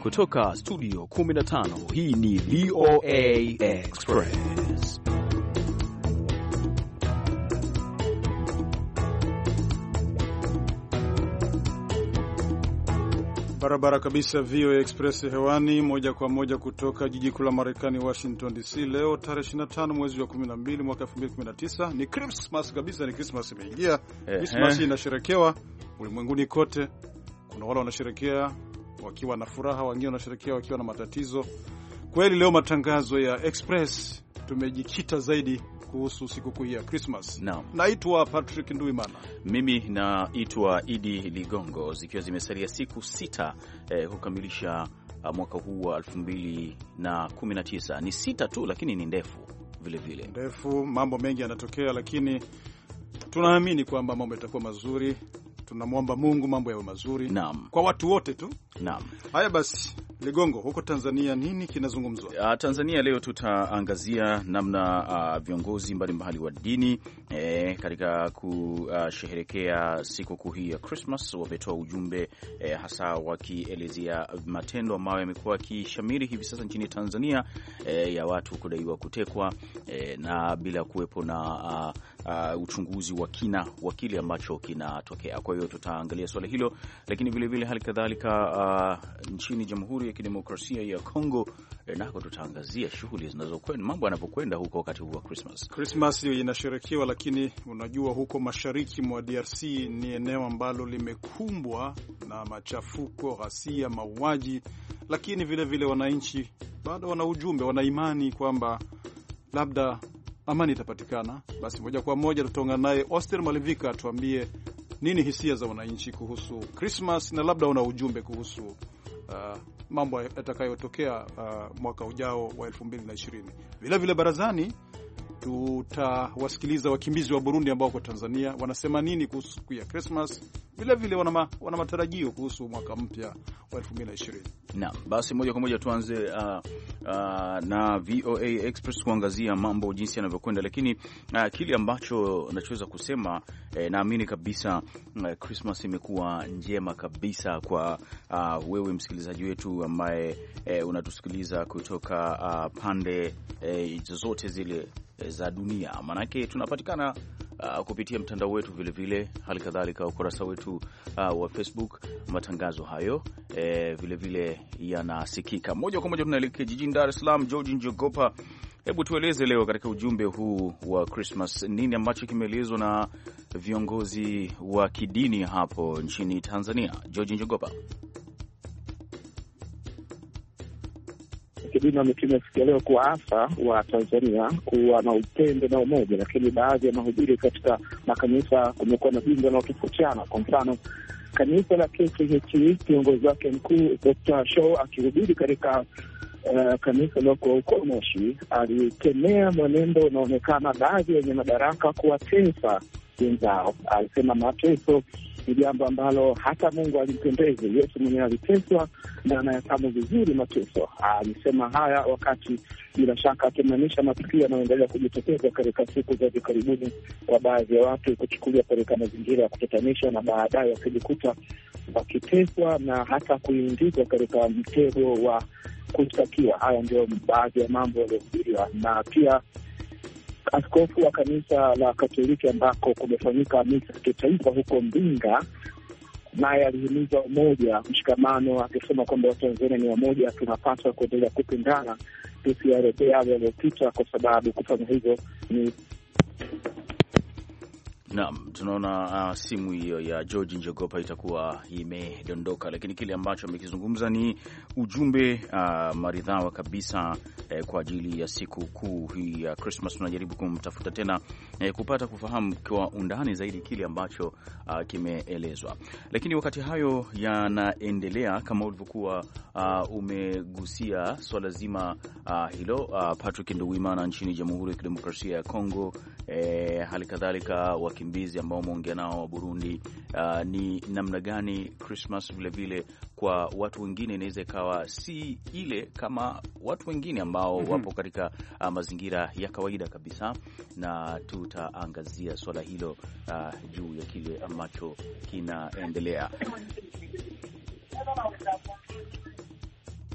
Kutoka studio 15, hii ni VOA Express. Barabara kabisa, VOA Express hewani moja kwa moja kutoka jiji kuu la Marekani, Washington DC. Leo tarehe 25 mwezi wa 12 mwaka 2019. Ni Christmas kabisa, ni Christmas imeingia. Christmas inasherekewa ulimwenguni kote. Kuna wale wanasherekea wakiwa na furaha, wengine wanasherekea wakiwa na matatizo. Kweli leo matangazo ya Express tumejikita zaidi kuhusu sikukuu ya Christmas. Naitwa Patrick Nduimana. Mimi naitwa Idi Ligongo. Zikiwa zimesalia siku 6 kukamilisha mwaka huu wa 2019. Ni 6 tu, lakini ni ndefu vile vile. Ndefu, mambo mengi yanatokea, lakini tunaamini kwamba mambo yatakuwa mazuri. Tunamwomba Mungu mambo yawe mazuri. Naam. Kwa watu wote tu. Naam. Haya basi, Ligongo, huko Tanzania nini kinazungumzwa? Tanzania leo tutaangazia namna viongozi mbalimbali wa dini katika kusherehekea sikukuu hii ya Christmas wametoa ujumbe hasa wakielezea matendo ambayo yamekuwa yakishamiri hivi sasa nchini Tanzania, ya watu kudaiwa kutekwa na bila kuwepo na uchunguzi wa kina wa kile ambacho kinatokea. Kwa hiyo tutaangalia swala hilo, lakini vile vile hali kadhalika nchini Jamhuri ya Kidemokrasia ya Kongo nako tutaangazia shughuli zinazokwenda, mambo yanapokwenda huko wakati huu wa Christmas. Christmas inasherekewa, lakini unajua huko mashariki mwa DRC ni eneo ambalo limekumbwa na machafuko, ghasia, mauaji, lakini vile vile wananchi bado wana ujumbe, wana imani kwamba labda amani itapatikana. Basi moja kwa moja tutaungana naye Oster Malivika atuambie nini hisia za wananchi kuhusu Christmas na labda una ujumbe kuhusu mambo yatakayotokea mwaka ujao wa 2020. Vile vile barazani tutawasikiliza wakimbizi wa Burundi ambao kwa Tanzania wanasema nini kuhusu siku ya Christmas. Vile vile wana matarajio kuhusu mwaka mpya wa 2020. Naam, basi moja kwa moja tuanze na VOA Express kuangazia mambo jinsi yanavyokwenda, lakini kile ambacho nachoweza kusema naamini kabisa Christmas imekuwa njema kabisa kwa wewe msikilizaji wetu ambaye unatusikiliza kutoka pande zote zile za dunia. Manake tunapatikana kupitia mtandao wetu vile vile, hali kadhalika ukurasa wetu wa Facebook. Matangazo hayo vile vile yanasikika moja kwa moja. Tunaelekea jijini Dar es Salaam. George Njogopa, hebu tueleze leo katika ujumbe huu wa Christmas nini ambacho kimeelezwa na viongozi wa kidini hapo nchini Tanzania. George Njogopa. Kidini wametumia leo kuasa wa Tanzania kuwa na upendo na umoja, lakini baadhi ya mahubiri katika makanisa kumekuwa na jumbe na utofautiana. Kwa mfano, kanisa la KKKT kiongozi wake mkuu Dr. Shaw akihubiri katika kanisa loko huko Moshi alikemea mwenendo unaonekana baadhi ya wenye madaraka kuwatesa wenzao. Alisema mateso ni jambo ambalo hata Mungu alimpendeze. Yesu mwenyewe aliteswa na anayafahamu vizuri mateso. Alisema haya wakati bila shaka akimaanisha matukio yanayoendelea kujitokeza katika siku za karibuni kwa baadhi ya watu kuchukulia katika mazingira ya kutatanisha na baadaye wakijikuta wakiteswa na hata kuingizwa katika mtego wa kushtakiwa. Haya ndio baadhi ya mambo yaliyohubiriwa. Na pia askofu wa kanisa la Katoliki ambako kumefanyika misa ya kitaifa huko Mbinga, naye alihimiza umoja, mshikamano, akisema kwamba Watanzania ni wamoja, tunapaswa kuendelea kupendana, tusiarejee yale yaliyopita, kwa sababu kufanya hivyo ni... Naam, tunaona simu hiyo ya George Njogopa itakuwa imedondoka, lakini kile ambacho amekizungumza ni ujumbe maridhawa kabisa kwa ajili ya siku kuu hii ya Christmas. Tunajaribu kumtafuta tena kupata kufahamu kwa undani zaidi kile ambacho kimeelezwa. Lakini wakati hayo yanaendelea, kama ulivyokuwa umegusia swala zima hilo, Patrick Nduwimana, nchini Jamhuri ya Kidemokrasia ya Kongo, hali kadhalika wakimbizi ambao umeongea nao wa Burundi, ni namna gani Christmas vile vile kwa watu wengine inaweza ikawa si ile kama watu wengine ambao wapo katika mazingira ya kawaida kabisa, na tutaangazia swala hilo juu ya kile ambacho kinaendelea.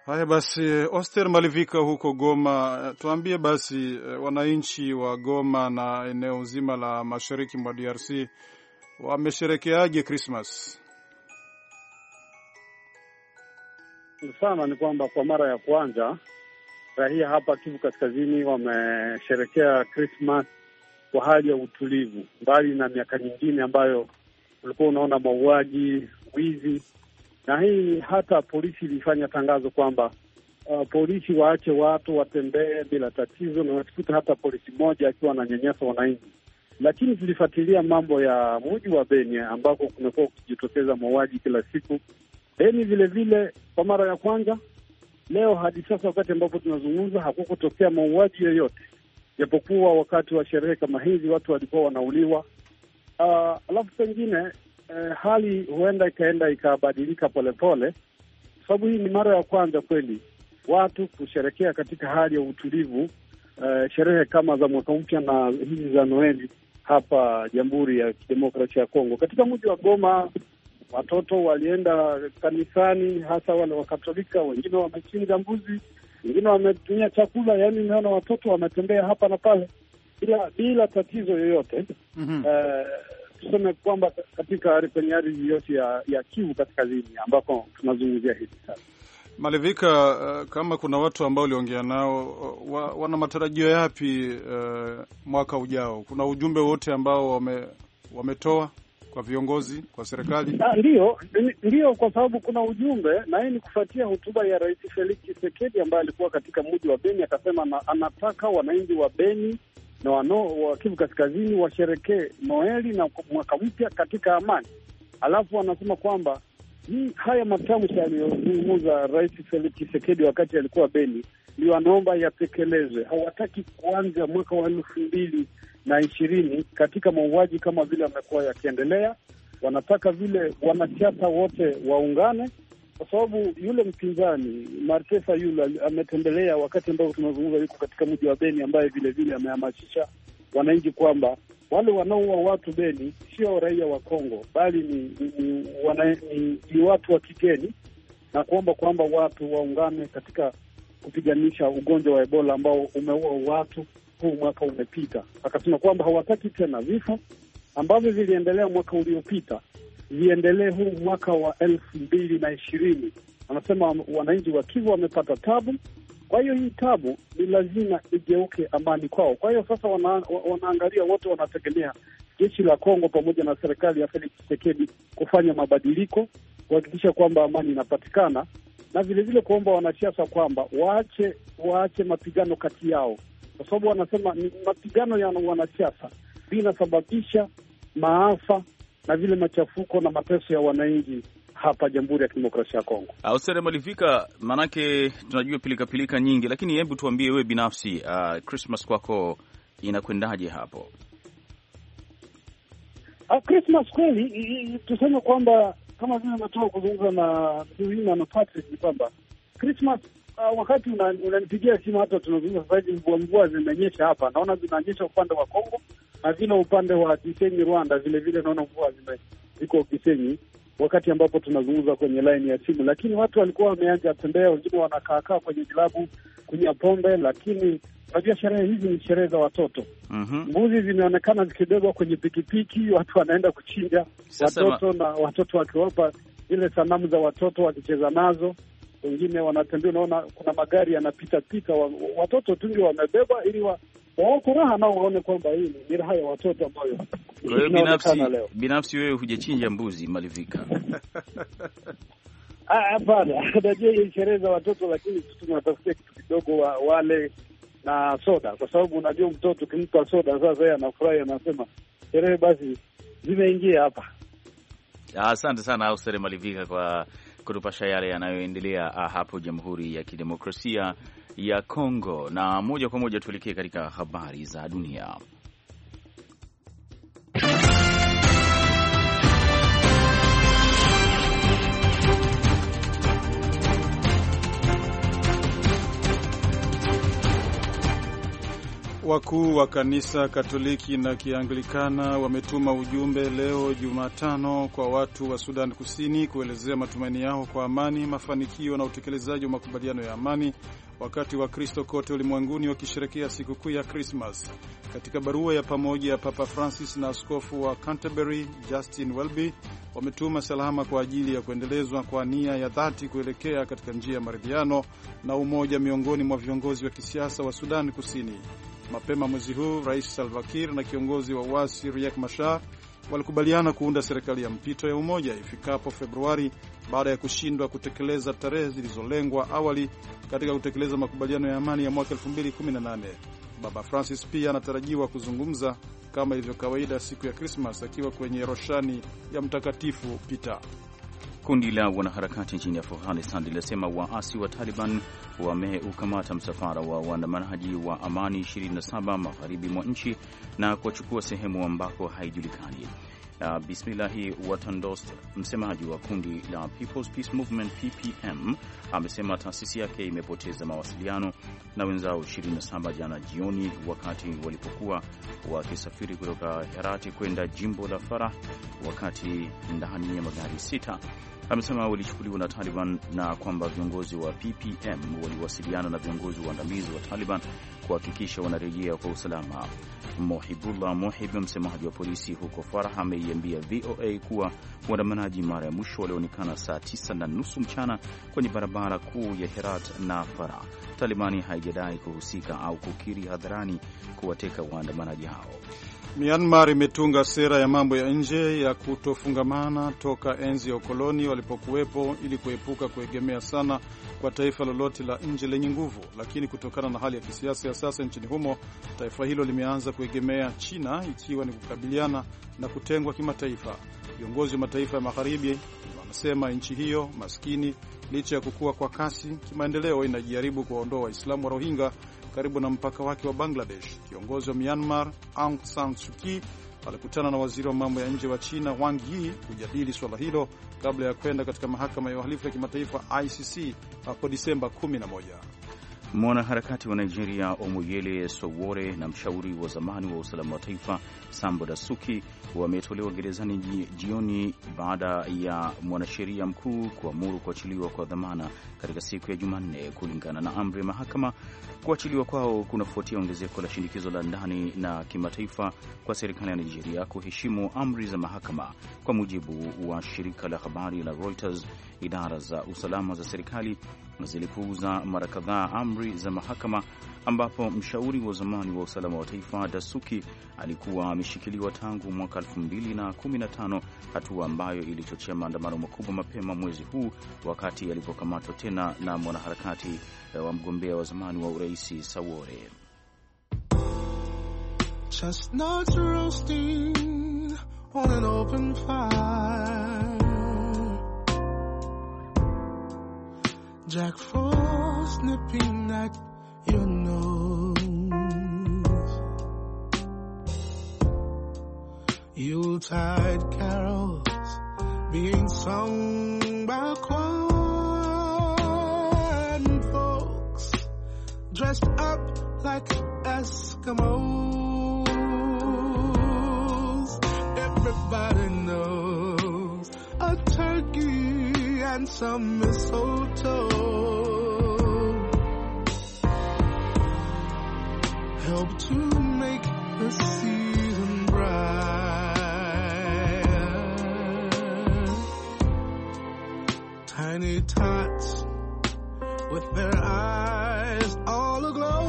Haya basi, Oster Malivika huko Goma, tuambie basi wananchi wa Goma na eneo zima la mashariki mwa DRC wamesherekeaje Christmas? Sana ni kwamba kwa mara ya kwanza raia hapa Kivu Kaskazini wamesherekea Christmas kwa hali ya utulivu, mbali na miaka nyingine ambayo ulikuwa unaona mauaji, wizi. Na hii hata polisi ilifanya tangazo kwamba polisi waache watu watembee bila tatizo, na wasikuta hata polisi mmoja akiwa ananyanyasa wananchi. Lakini tulifuatilia mambo ya mji wa Beni ambako kumekuwa kujitokeza mauaji kila siku. Beni vile vile kwa mara ya kwanza leo hadi sasa, wakati ambapo tunazungumza, hakukutokea mauaji yoyote, japokuwa wakati wa sherehe kama hizi watu walikuwa wanauliwa. Alafu pengine hali huenda ikaenda ikabadilika polepole, sababu hii ni mara ya kwanza kweli watu kusherekea katika hali ya utulivu, sherehe kama za mwaka mpya na hizi za Noeli hapa Jamhuri ya Kidemokrasia ya Kongo. Katika mji wa Goma watoto walienda kanisani, hasa wale wa Katolika, wengine wamechinja mbuzi, wengine wametumia chakula, yaani nimeona watoto wametembea hapa na pale bila tatizo yoyote. Tuseme kwamba katika kwenye ardhi yote ya Kivu Kaskazini ambako tunazungumzia hivi sasa. Malivika, kama kuna watu ambao uliongea nao, wana matarajio yapi mwaka ujao? Kuna ujumbe wote ambao wametoa kwa viongozi, kwa serikali? Ndio, kwa sababu kuna ujumbe, na hii ni kufuatia hotuba ya Rais Felix Tshisekedi ambaye alikuwa katika mji wa Beni, akasema anataka wananchi wa Beni na wa Kivu Kaskazini washerekee Noeli na mwaka mpya katika amani. Alafu anasema kwamba haya matamshi aliyozungumza Rais Felix Tshisekedi wakati alikuwa Beni ndio anaomba yatekelezwe. Hawataki kuanza mwaka wa 2020 katika mauaji kama vile amekuwa yakiendelea. Wanataka vile wanasiasa wote waungane, kwa sababu yule mpinzani Markesa yule ametembelea wakati ambao tunazungumza, yuko katika mji wa Beni, ambaye vile vile amehamasisha wananchi kwamba wale wanaoua watu Beni sio raia wa Kongo, bali ni watu wa kigeni, na kuomba kwamba watu waungane katika kupiganisha ugonjwa wa Ebola ambao umeua watu huu mwaka umepita. Akasema kwamba hawataki tena vifo ambavyo viliendelea mwaka uliopita viendelee huu mwaka wa 2020. Anasema wananchi wa Kivu wamepata tabu, kwa hiyo hii tabu ni lazima igeuke amani kwao. Kwa hiyo sasa wanaangalia wote, wanategemea jeshi la Kongo pamoja na serikali ya Felix Tshisekedi kufanya mabadiliko, kuhakikisha kwamba amani inapatikana, na vile vile kuomba wanasiasa kwamba waache mapigano kati yao, kwa sababu wanasema ni mapigano ya wanasiasa vinasababisha maafa na vile machafuko na mateso ya wananchi hapa Jamhuri ya Kidemokrasia ya Kongo. Ausere Malivika, manake tunajua pilika nyingi, lakini hebu tuambie wewe binafsi, Christmas kwako inakwendaje hapo? Christmas kweli, tuseme kwamba kama vile natoka kuzungumza na Tuina na Patrick, ni kwamba Christmas wakati unanipigia simu, hata tunazungumza sasa hivi, mvua zimenyesha hapa, naona zinanyesha upande wa Kongo na vile upande wa Gisenyi Rwanda, vile vile naona mvua ziko Gisenyi wakati ambapo tunazungumza kwenye line ya simu. Lakini watu walikuwa wameanza tembea, wengine wanakaa kwenye vilabu kunywa pombe, lakini unajua sherehe hizi ni sherehe za watoto. Mbuzi zimeonekana zikibebwa kwenye pikipiki, watu wanaenda kuchinja watoto na watoto wakiwapa ile sanamu za watoto wakicheza nazo. Wengine wanatembea, unaona kuna magari yanapita, watoto tu ndio wamebeba ili wako raha nao waone kwamba hii ni raha ya watoto ambayo. Wewe binafsi wewe hujachinja mbuzi, Malivika? Hapana, najua hii sherehe za watoto, lakini tunatafutia kitu kidogo wale na soda, kwa sababu unajua mtoto ukimpa soda sasa yeye anafurahi, anasema sherehe basi zimeingia hapa. Asante sana Ausere Malivika kwa kutupasha yale yanayoendelea hapo Jamhuri ya Kidemokrasia ya Kongo. Na moja kwa moja tuelekee katika habari za dunia. Wakuu wa kanisa Katoliki na Kianglikana wametuma ujumbe leo Jumatano kwa watu wa Sudan Kusini kuelezea matumaini yao kwa amani, mafanikio na utekelezaji wa makubaliano ya amani, wakati wa Kristo kote ulimwenguni wakisherehekea sikukuu ya Christmas. Katika barua ya pamoja ya Papa Francis na askofu wa Canterbury Justin Welby wametuma salama kwa ajili ya kuendelezwa kwa nia ya dhati kuelekea katika njia ya maridhiano na umoja miongoni mwa viongozi wa kisiasa wa Sudan Kusini. Mapema mwezi huu, Rais Salva Kiir na kiongozi wa uasi Riek Machar walikubaliana kuunda serikali ya mpito ya umoja ifikapo Februari baada ya kushindwa kutekeleza tarehe zilizolengwa awali katika kutekeleza makubaliano ya amani ya mwaka 2018. Baba Francis pia anatarajiwa kuzungumza kama ilivyo kawaida siku ya Christmas akiwa kwenye roshani ya Mtakatifu Peter. Kundi la wanaharakati nchini Afghanistan lilisema waasi wa Taliban wameukamata msafara wa waandamanaji wa amani 27 magharibi mwa nchi na kuwachukua sehemu ambako haijulikani. Bismillahi Watandost, msemaji wa kundi la People's Peace Movement PPM, amesema taasisi yake imepoteza mawasiliano na wenzao 27 jana jioni wakati walipokuwa wakisafiri kutoka Herati kwenda jimbo la Farah, wakati ndani ya magari 6. Amesema walichukuliwa na Taliban na kwamba viongozi wa PPM waliwasiliana na viongozi waandamizi wa Taliban kuhakikisha wanarejea kwa usalama. Mohibullah Mohib, msemaji wa polisi huko Farah, ameiambia VOA kuwa waandamanaji mara ya mwisho walionekana saa 9:30 mchana kwenye barabara kuu ya Herat na Farah. Talibani haijadai kuhusika au kukiri hadharani kuwateka waandamanaji hao. Myanmar imetunga sera ya mambo ya nje ya kutofungamana toka enzi ya ukoloni walipokuwepo ili kuepuka kuegemea sana kwa taifa lolote la nje lenye nguvu, lakini kutokana na hali ya kisiasa ya sasa nchini humo, taifa hilo limeanza kuegemea China ikiwa ni kukabiliana na kutengwa kimataifa. Viongozi wa mataifa ya magharibi wanasema nchi hiyo maskini, licha ya kukua kwa kasi kimaendeleo, inajaribu kuwaondoa Waislamu wa Rohingya karibu na mpaka wake wa Bangladesh. Kiongozi wa Myanmar Aung San Suu Kyi alikutana na waziri wa mambo ya nje wa China Wang Yi kujadili swala hilo kabla ya kwenda katika mahakama ya uhalifu ya kimataifa ICC hapo Disemba 11. Mwanaharakati wa Nigeria Omoyele Sowore na mshauri wa zamani wa usalama wa taifa Sambo Dasuki wametolewa gerezani jioni baada ya mwanasheria mkuu kuamuru kuachiliwa kwa dhamana katika siku ya Jumanne. Kulingana na amri ya mahakama, kuachiliwa kwao kunafuatia ongezeko la shinikizo la ndani na kimataifa kwa serikali ya Nigeria kuheshimu amri za mahakama. Kwa mujibu wa shirika la habari la Reuters, idara za usalama za serikali zilipuuza mara kadhaa amri za mahakama, ambapo mshauri wa zamani wa usalama wa taifa Dasuki alikuwa ameshikiliwa tangu mwaka 2015, hatua ambayo ilichochea maandamano makubwa mapema mwezi huu wakati alipokamatwa tena na mwanaharakati wa mgombea wa zamani wa uraisi Sowore. Chestnuts roasting on an open fire, Jack Frost nipping at your nose, Yuletide carols being sung by choir and folks dressed up like Eskimos. Everybody knows a turkey and some mistletoe help to make the season bright. Tiny tots with their eyes all aglow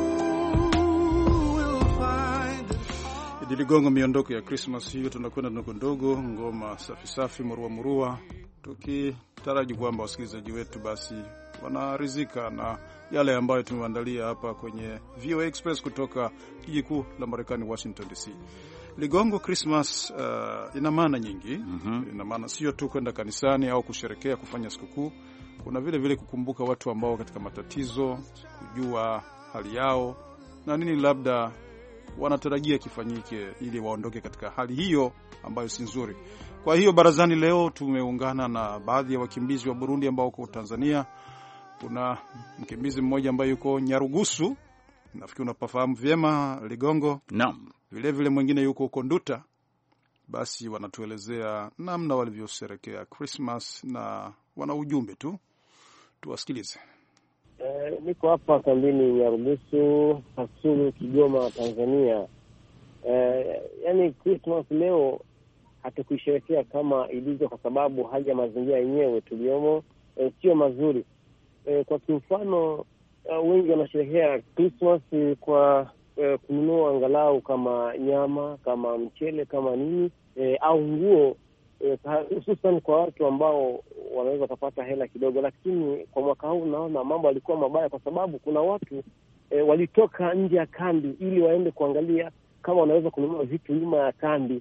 will find it. Idiligongo miondoko ya Christmas hiyo, tunakwenda ndogo ndogo, ngoma safi safi, murua murua, tukitaraji kwamba wasikilizaji wetu basi wanarizika na yale ambayo tumeandalia hapa kwenye VOA Express kutoka jiji kuu la Marekani, Washington DC. Ligongo Christmas ina maana nyingi. Ina maana sio tu kwenda kanisani au kusherekea kufanya sikukuu. Kuna vile vile kukumbuka watu ambao katika matatizo, kujua hali yao na nini labda wanatarajia kifanyike ili waondoke katika hali hiyo ambayo si nzuri. Kwa hiyo barazani leo tumeungana na baadhi ya wakimbizi wa Burundi ambao wako Tanzania. Kuna mkimbizi mmoja ambaye yuko Nyarugusu nafikiri unapafahamu vyema Ligongo. Naam. Vile mwingine yuko huko Nduta, basi wanatuelezea namna walivyosherekea Christmas na wana ujumbe tu, tuwasikilize. Niko hapa kambini Nyarugusu, Kasulu, Kigoma, Tanzania. Yani Christmas leo hatukuisherehekea kama ilivyo kwa sababu hali ya mazingira yenyewe tuliomo sio mazuri. Kwa kimfano, wengi wanasherehekea Christmas kwa kununua angalau kama nyama, kama mchele, kama nini, au nguo, hususan kwa watu ambao wanaweza kupata hela kidogo. Lakini kwa mwaka huu naona mambo yalikuwa mabaya, kwa sababu kuna watu walitoka nje ya kambi ili waende kuangalia kama wanaweza kununua vitu nyuma ya kambi.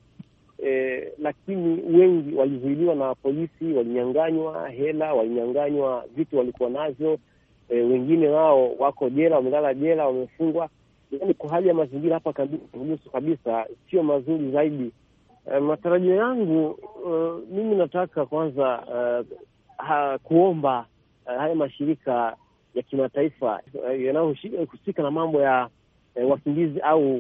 Lakini wengi walizuiliwa na polisi, walinyanganywa hela, walinyanganywa vitu walikuwa nazo. Wengine wao wako jela, wamelala jela, wamefungwa. Yani kwa hali ya mazingira hapa kabisa sio mazuri zaidi. Matarajio yangu, mimi nataka kwanza kuomba haya mashirika ya kimataifa yanayohusika na mambo ya wakimbizi au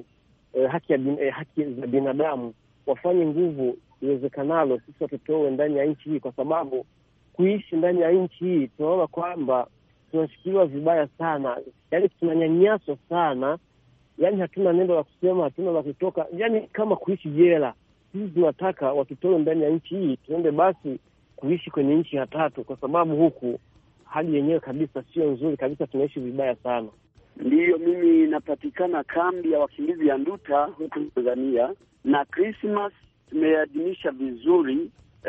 haki za binadamu wafanye nguvu iwezekanalo sisi watotoe ndani ya nchi hii, kwa sababu kuishi ndani ya nchi hii tunaona kwamba tunashikiliwa vibaya sana, yani tunanyanyaswa sana, yani hatuna neno la kusema, hatuna la kutoka, yani kama kuishi jela. Sisi tunataka watotoe ndani ya nchi hii, tuende basi kuishi kwenye nchi ya tatu, kwa sababu huku hali yenyewe kabisa sio nzuri kabisa, tunaishi vibaya sana. Ndiyo, mimi napatikana kambi ya wakimbizi ya Nduta huku Tanzania, na Christmas tumeadhimisha vizuri,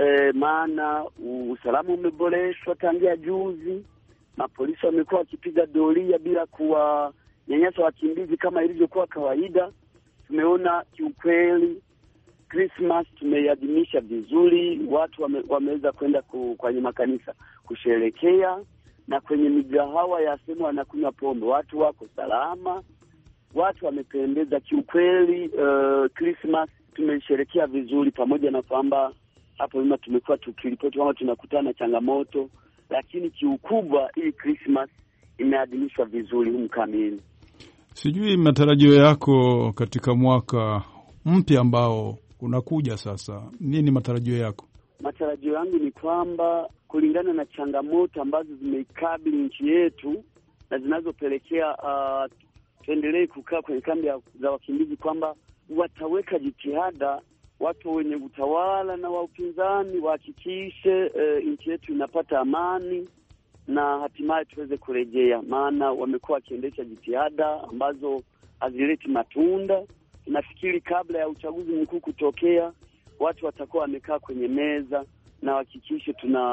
maana usalama umeboreshwa tangia juzi. Mapolisi wamekuwa wakipiga doria bila kuwanyanyasa wakimbizi kama ilivyokuwa kawaida. Tumeona kiukweli Christmas tumeiadhimisha vizuri, watu wameweza kwenda kwenye makanisa kusherekea, na kwenye migahawa ya sehemu wanakunywa pombe, watu wako salama, watu wamependeza kiukweli. Christmas tumesherekea vizuri, pamoja na kwamba hapo nyuma tumekuwa tukiripoti kwamba tunakutana na changamoto, lakini kiukubwa hii Christmas imeadhimishwa vizuri humu kamili. Sijui matarajio yako katika mwaka mpya ambao unakuja sasa, nini matarajio yako? Matarajio yangu ni kwamba kulingana na changamoto ambazo zimeikabili nchi yetu na zinazopelekea tuendelee kukaa kwenye kambi za wakimbizi, kwamba wataweka jitihada watu wenye utawala na wa upinzani wahakikishe nchi yetu inapata amani na hatimaye tuweze kurejea, maana wamekuwa wakiendesha jitihada ambazo hazileti matunda. Nafikiri kabla ya uchaguzi mkuu kutokea, watu watakuwa wamekaa kwenye meza na wahakikishe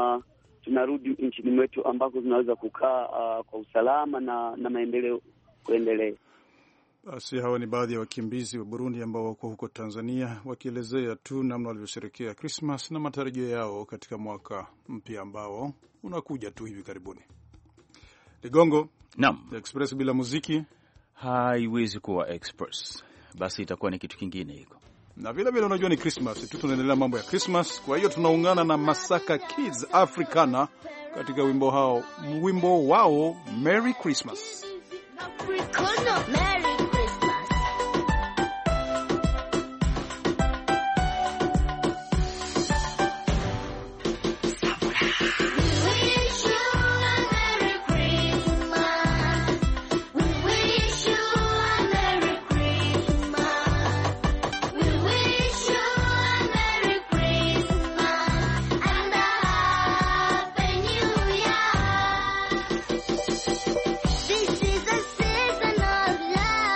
tunarudi nchini mwetu ambako tunaweza kukaa kwa usalama na maendeleo kuendelea. Basi hawa ni baadhi ya wakimbizi wa Burundi ambao wako huko Tanzania, wakielezea tu namna walivyosherehekea Christmas na matarajio yao katika mwaka mpya ambao unakuja tu hivi karibuni. Ligongo, naam, Express bila muziki haiwezi kuwa Express. Basi itakuwa ni kitu kingine hiko. Na vile vile unajua ni Christmas, tu tunaendelea mambo ya Christmas. Kwa hiyo tunaungana na Masaka Kids Africana katika wimbo wao Merry Christmas. Africana, Merry Christmas. This is a season of love.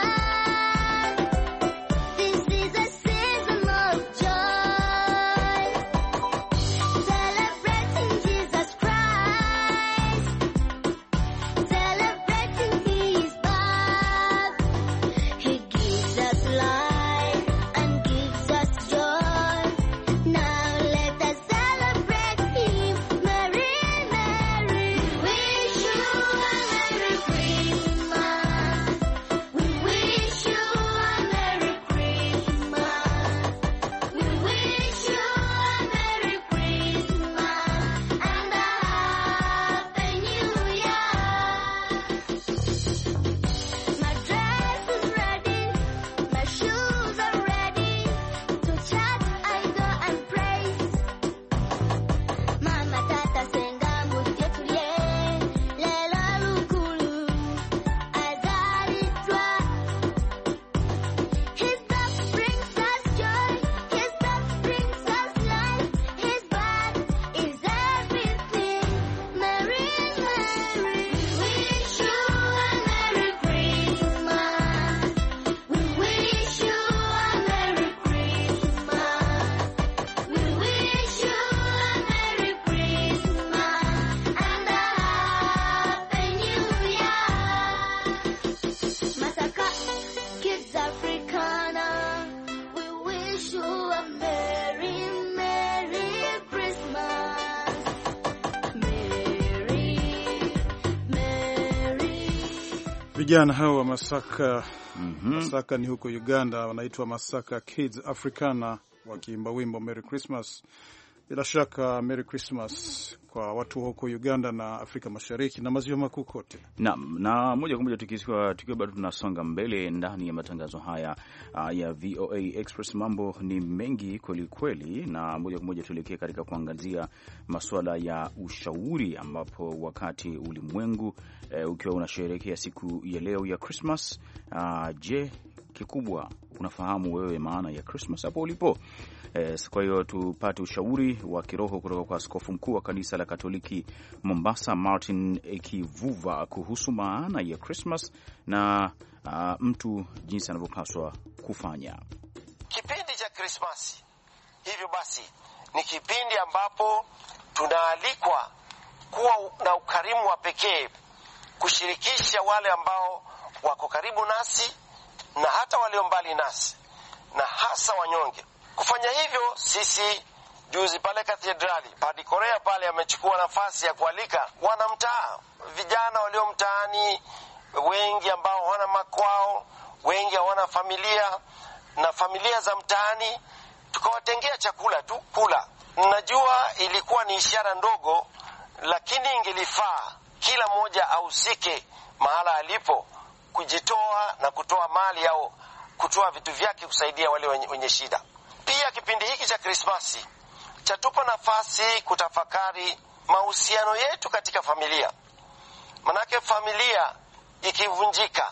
Vijana hao wa Masaka, Masaka ni huko Uganda, wanaitwa Masaka Kids Africana, wakiimba wimbo Merry Christmas. Bila shaka Merry Christmas kwa watu huko Uganda na Afrika Mashariki na maziwa makuu kote. Naam, na moja kwa moja tukiwa bado tunasonga mbele ndani ya matangazo haya ya VOA Express. Mambo ni mengi kweli kweli, na moja kwa moja tuelekee katika kuangazia masuala ya ushauri, ambapo wakati ulimwengu ukiwa unasherehekea siku ya leo ya Christmas, je, kikubwa unafahamu wewe maana ya Christmas hapo ulipo? Kwa hiyo tupate ushauri wa kiroho kutoka kwa askofu mkuu wa kanisa la Katoliki Mombasa, Martin Kivuva, kuhusu maana ya Christmas na mtu jinsi anavyopaswa kufanya kipindi cha Christmas. Hivyo basi ni kipindi ambapo tunaalikwa kuwa na ukarimu wa pekee, kushirikisha wale ambao wako karibu nasi na hata walio mbali nasi, na hasa wanyonge. Kufanya hivyo, sisi juzi pale katedrali, Padre Korea pale amechukua nafasi ya kualika wanamtaa, vijana walio mtaani, wengi ambao hawana makwao, wengi hawana familia, na familia za mtaani tukawatengea chakula tu kula. Najua ilikuwa ni ishara ndogo, lakini ingelifaa kila mmoja ahusike mahala alipo, kujitoa na kutoa mali au kutoa vitu vyake kusaidia wale wenye shida. Pia kipindi hiki cha Krismasi chatupa nafasi kutafakari mahusiano yetu katika familia. Manake familia ikivunjika,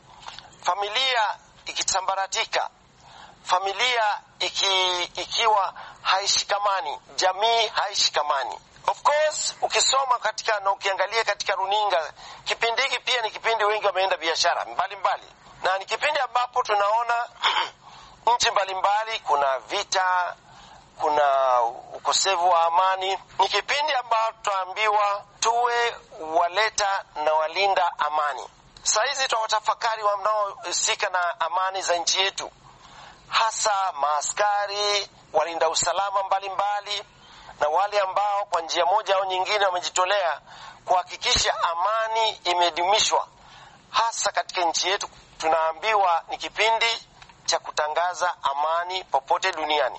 familia ikisambaratika, familia ikiwa haishikamani, jamii haishikamani. Of course, ukisoma katika na ukiangalia katika runinga, kipindi hiki pia ni kipindi wengi wameenda biashara mbalimbali, na ni kipindi ambapo tunaona nchi mbalimbali kuna vita, kuna ukosefu wa amani. Ni kipindi ambapo tuambiwa tuwe waleta na walinda amani. Sasa hizi tutawatafakari wanaohusika na amani za nchi yetu, hasa maaskari, walinda usalama mbalimbali, na wale ambao kwa njia moja au nyingine wamejitolea kuhakikisha amani imedumishwa hasa katika nchi yetu. Tunaambiwa ni kipindi cha kutangaza amani popote duniani,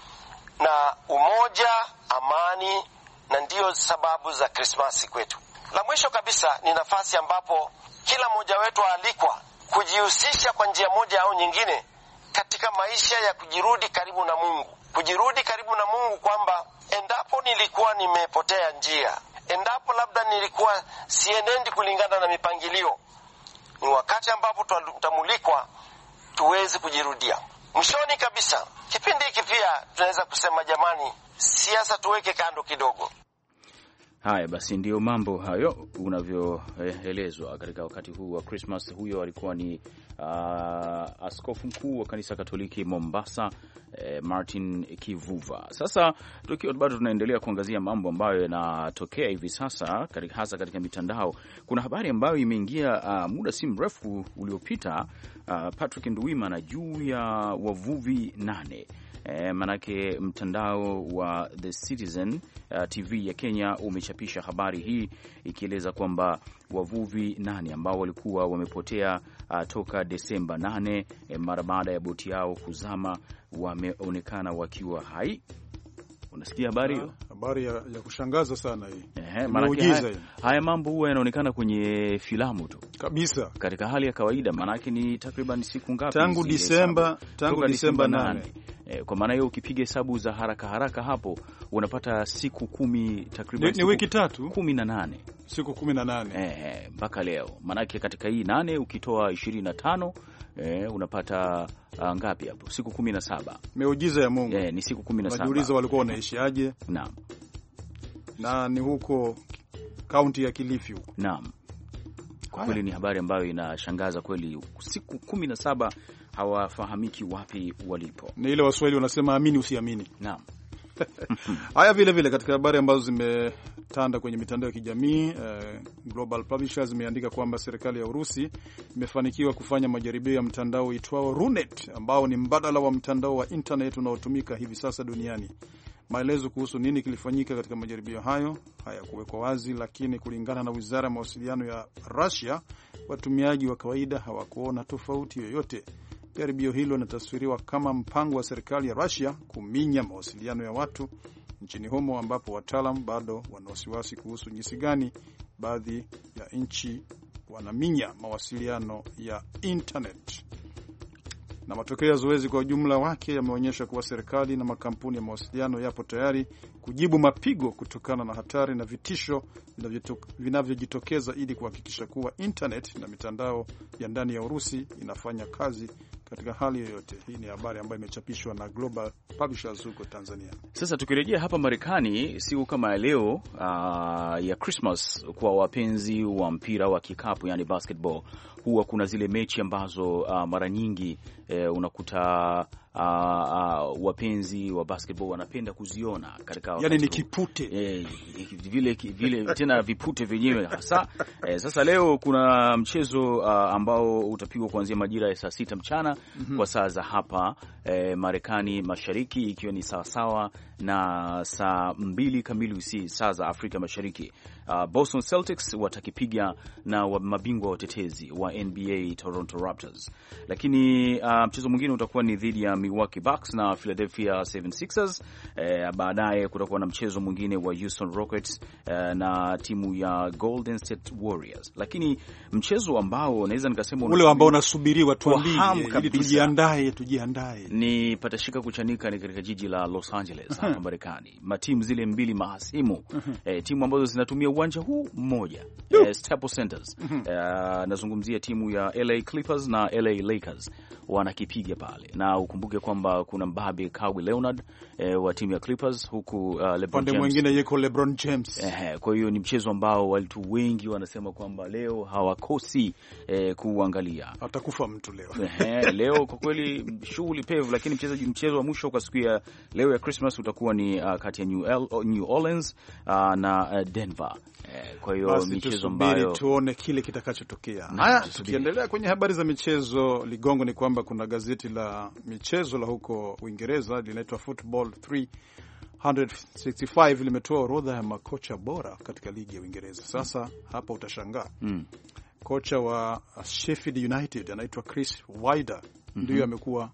na umoja, amani, na ndiyo sababu za Krismasi kwetu. La mwisho kabisa ni nafasi ambapo kila mmoja wetu aalikwa kujihusisha kwa njia moja au nyingine katika maisha ya kujirudi karibu na Mungu. Kujirudi karibu na Mungu, kwamba endapo nilikuwa nimepotea njia, endapo labda nilikuwa sienendi kulingana na mipangilio, ni wakati ambapo tutamulikwa tuweze kujirudia. Mwishoni kabisa, kipindi hiki pia tunaweza kusema jamani, siasa tuweke kando kidogo. Haya basi, ndio mambo hayo unavyoelezwa katika wakati huu wa Christmas. Huyo alikuwa ni askofu mkuu wa kanisa Katoliki Mombasa, Martin Kivuva. Sasa tukiwa bado tunaendelea kuangazia mambo ambayo yanatokea hivi sasa hasa katika mitandao, kuna habari ambayo imeingia muda si mrefu uliopita, Patrick Nduwimana, juu ya wavuvi 8. Manake mtandao wa The Citizen TV ya Kenya umechapisha habari hii ikieleza kwamba wavuvi 8 ambao walikuwa wamepotea toka Desemba 8 mara baada ya boti yao kuzama wameonekana wakiwa hai. Unasikia habari hiyo? Habari ya kushangaza sana hii. Haya mambo huwa yanaonekana kwenye filamu tu kabisa. Katika hali ya kawaida, manake ni takriban siku ngapi? Tangu Disemba 8. Kwa maana hiyo ukipiga hesabu za haraka hapo unapata siku 10, takriban ni wiki 3, 18. Siku 18 mpaka leo. Manake katika hii 8 ukitoa 25 unapata ngapi hapo? Siku 17. Miujiza ya Mungu. Ni siku 17. Majiuliza walikuwa wanaishi aje? Naam. Na ni huko kaunti ya Kilifi huko. Naam. Kwa kweli ni habari ambayo inashangaza kweli. Siku 17 hawafahamiki wapi walipo. Ni ile Waswahili wanasema amini usiamini. Naam. Haya, vile katika habari ambazo zimetanda kwenye mitandao ya kijamii, Global Publishers imeandika kwamba serikali ya Urusi imefanikiwa kufanya majaribio ya mtandao uitwao Runet, ambao ni mbadala wa mtandao wa internet unaotumika hivi sasa duniani. Maelezo kuhusu nini kilifanyika katika majaribio hayo hayakuwekwa wazi, lakini kulingana na Wizara ya Mawasiliano ya Russia, watumiaji wa kawaida hawakuona tofauti yoyote. Jaribio hilo linataswiriwa kama mpango wa serikali ya Russia kuminya mawasiliano ya watu nchini humo, ambapo wataalam bado wana wasiwasi kuhusu jinsi gani baadhi ya nchi wanaminya mawasiliano ya internet. Na matokeo ya zoezi kwa ujumla wake yameonyesha kuwa serikali na makampuni ya mawasiliano yapo tayari kujibu mapigo kutokana na hatari na vitisho vinavyojitokeza ili kuhakikisha kuwa internet na mitandao ya ndani ya Urusi inafanya kazi katika hali yoyote. Hii ni habari ambayo imechapishwa na Global Publishers huko Tanzania. Sasa tukirejea hapa Marekani, siku kama ya leo ya Christmas, kwa wapenzi wa mpira wa kikapu, yani basketball, huwa kuna zile mechi ambazo mara nyingi unakuta wapenzi wa basketball wanapenda kuziona katika, yani ni kipute vile tena vipute vyenyewe hasa. Sasa leo kuna mchezo ambao utapigwa kuanzia majira ya saa 6 mchana kwa saa za hapa Marekani Mashariki, ikiwa ni sawasawa na saa 2 kamili saa za Afrika Mashariki. Boston Celtics watakipiga na mabingwa watetezi wa NBA Toronto Raptors. Lakini mchezo mwingine utakuwa ni dhidi ya Milwaukee Bucks na Philadelphia 76ers. Baadaye kutakuwa na mchezo mwingine wa Houston Rockets na timu ya Golden State Warriors. Lakini mchezo ambao naweza nikasema ule ambao unasubiriwa, tuambie ili tujiandae ni patashika kuchanika ni katika jiji la Los Angeles hapa Marekani. Matimu zile mbili mahasimu, timu ambazo zinatumia uwanja huu mmoja, Staples Centers. Nazungumzia timu ya LA Clippers na LA Lakers, wanakipiga pale. Na ukumbuke kwamba kuna mbabe Kawhi Leonard wa timu ya Clippers, huku LeBron James mwingine yuko LeBron James. Kwa hiyo ni mchezo ambao watu wengi wanasema kwamba leo hawakosi kuangalia. Atakufa mtu leo. Leo kwa kweli shughuli pevu, lakini mchezo wa mwisho kwa siku ya leo ya Christmas utakuwa ni kati ya New Orleans na Denver. Kwa hiyo michezo ambayo tuone kile kitakachotokea. Haya, tukiendelea kwenye habari za michezo, Ligongo, ni kwamba kuna gazeti la michezo la huko Uingereza linaitwa Football 365 limetoa orodha ya makocha bora katika ligi ya Uingereza. Sasa hapa utashangaa. Kocha wa Sheffield United anaitwa Chris Wilder ndio amekuwa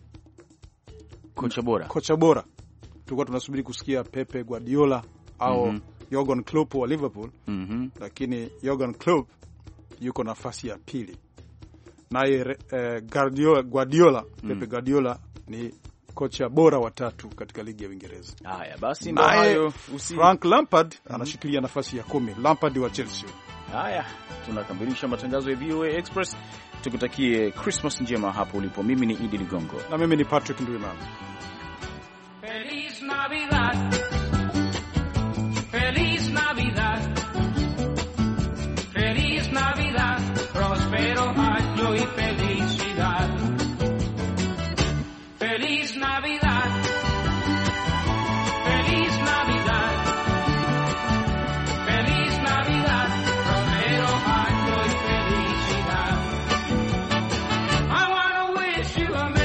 kocha bora. Tulikuwa tunasubiri kusikia Pepe Guardiola au Jurgen Klopp wa Liverpool, lakini Jurgen Klopp yuko nafasi ya pili. Naye Guardiola, Pepe Guardiola ni kocha bora wa 3 katika ligi ya Uingereza. Haya basi, ndio hayo. Frank Lampard anashikilia nafasi ya 10, Lampard wa Chelsea. Haya, tunakamilisha matangazo ya VOA Express. Tukutakie Christmas njema hapo ulipo. Mimi ni Idi Ligongo na mimi ni Patrick Ndwimana. Feliz Navidad. Feliz Navidad, feliz Navidad, próspero año y felicidad. Feliz Navidad, feliz Navidad, feliz Navidad, próspero año y felicidad. I wanna wish you a